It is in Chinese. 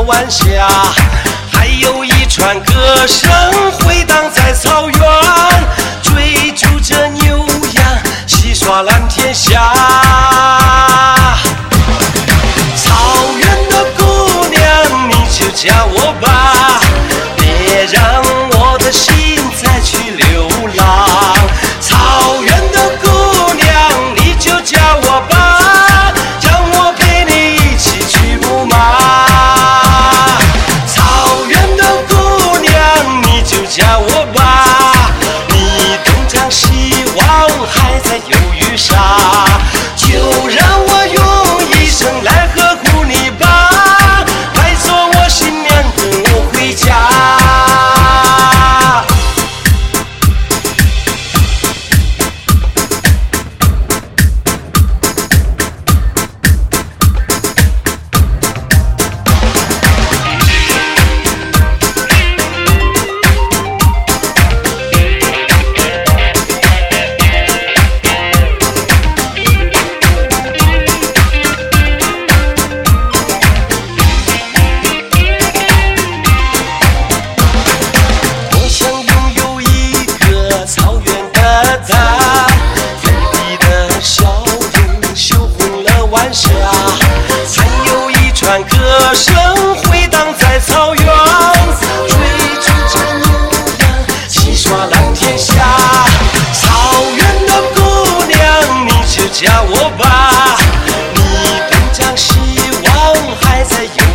晚霞，还有一串歌声回荡在草原，追逐着牛羊，戏耍蓝天下。草原的姑娘，你就叫我吧，别让我的心再去流浪。草原的姑娘，你就叫我吧，让我陪你一起去牧马。草原的姑娘，你就叫我吧，你东张西望还在犹豫啥？就让我用一生来呵护你吧，快做我新娘跟我回家。歌声回荡在草原，追逐着牛羊，戏耍蓝天下。草原的姑娘，你就叫我吧，你东张西望还在犹